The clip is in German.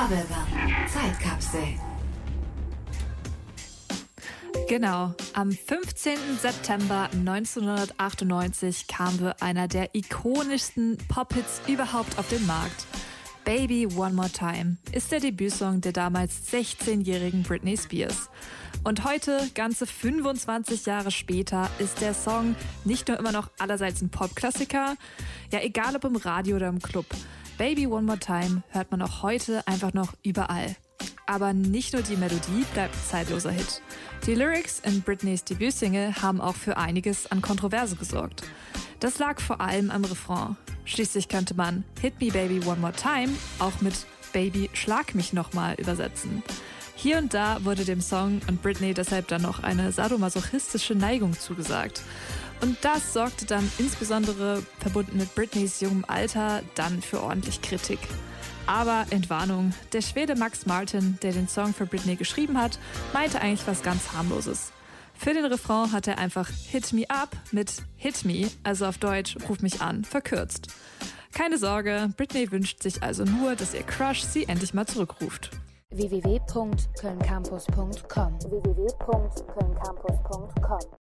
Bubblegum Zeitkapsel. Genau, am 15. September 1998 kam einer der ikonischsten Pop-Hits überhaupt auf den Markt. Baby One More Time ist der Debütsong der damals 16-jährigen Britney Spears. Und heute, ganze 25 Jahre später, ist der Song nicht nur immer noch allerseits ein Popklassiker, ja egal ob im Radio oder im Club. Baby One More Time hört man auch heute einfach noch überall. Aber nicht nur die Melodie bleibt ein zeitloser Hit. Die Lyrics in Britneys Debütsingle haben auch für einiges an Kontroverse gesorgt. Das lag vor allem am Refrain. Schließlich könnte man Hit Me Baby One More Time auch mit Baby Schlag mich nochmal übersetzen. Hier und da wurde dem Song und Britney deshalb dann noch eine sadomasochistische Neigung zugesagt. Und das sorgte dann insbesondere verbunden mit Britneys jungem Alter dann für ordentlich Kritik. Aber Entwarnung, der Schwede Max Martin, der den Song für Britney geschrieben hat, meinte eigentlich was ganz harmloses. Für den Refrain hat er einfach Hit Me Up mit Hit Me, also auf Deutsch Ruf mich an, verkürzt. Keine Sorge, Britney wünscht sich also nur, dass ihr Crush sie endlich mal zurückruft. www.kölncampus.com